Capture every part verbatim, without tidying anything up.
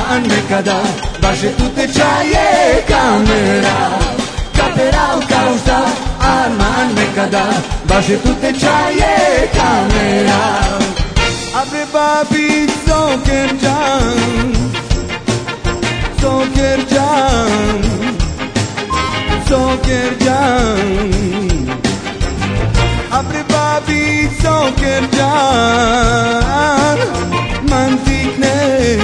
arman nekada vaše tu tečaje kamera. Kaperao kao šta arman nekada vaše tu tečaje kamera. Abre babi Sokercan, Sokercan, Sokercan. Abre babi Sokercan, mantikne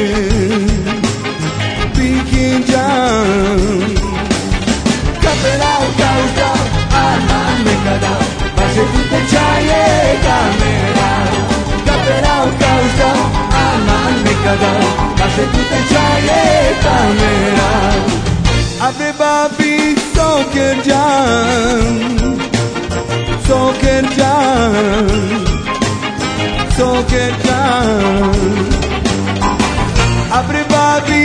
bikin can. Kaperao kao šta arman nekada vaše tu tečaje kamera. Kaperao kao šta arman nekada vaše tu tečaje kamera. Abre babi Sokercan, Sokercan, Sokercan. Abre babi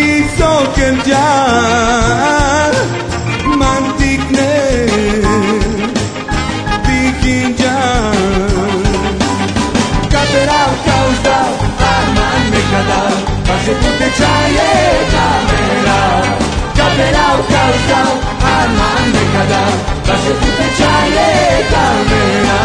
Sokercan, mantikne bikin can. Kaperao kao šta arman nekada vaše tu tečaje kamera. Kaperao kao šta arman nekada vaše tu tečaje kamera.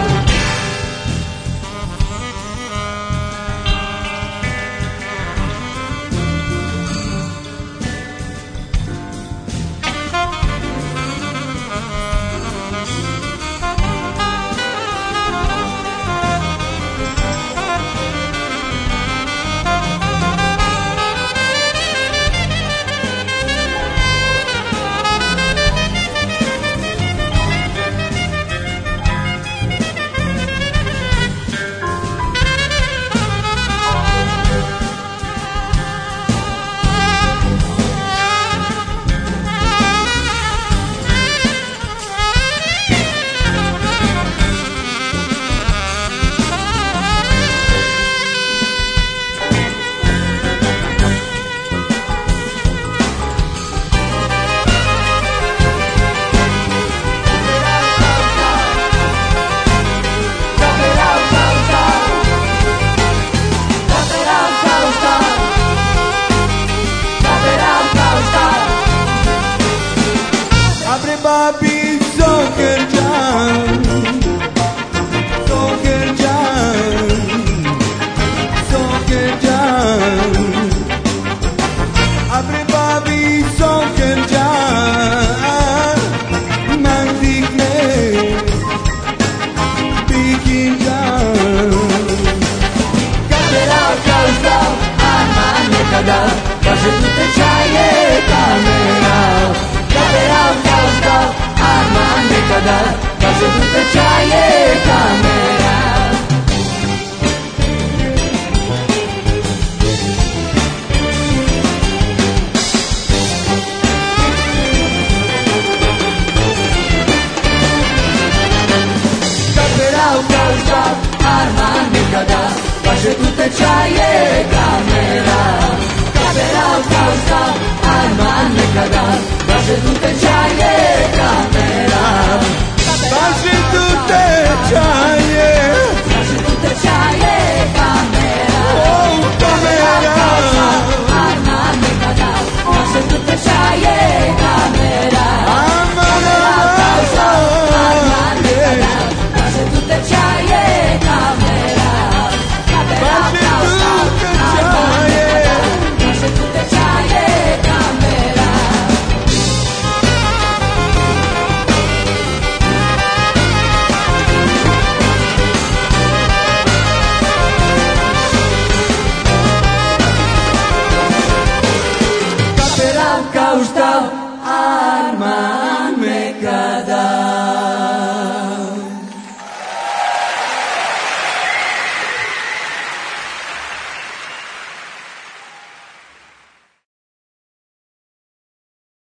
Babi Sokercan, Sokercan, Sokercan. Abre babi Sokercan, mantikne bikin can. Kaperao kao šta arman nekada vaše tu tečaje kamera. Kaperao kao šta arman nekada vaše tu tečaje kamera.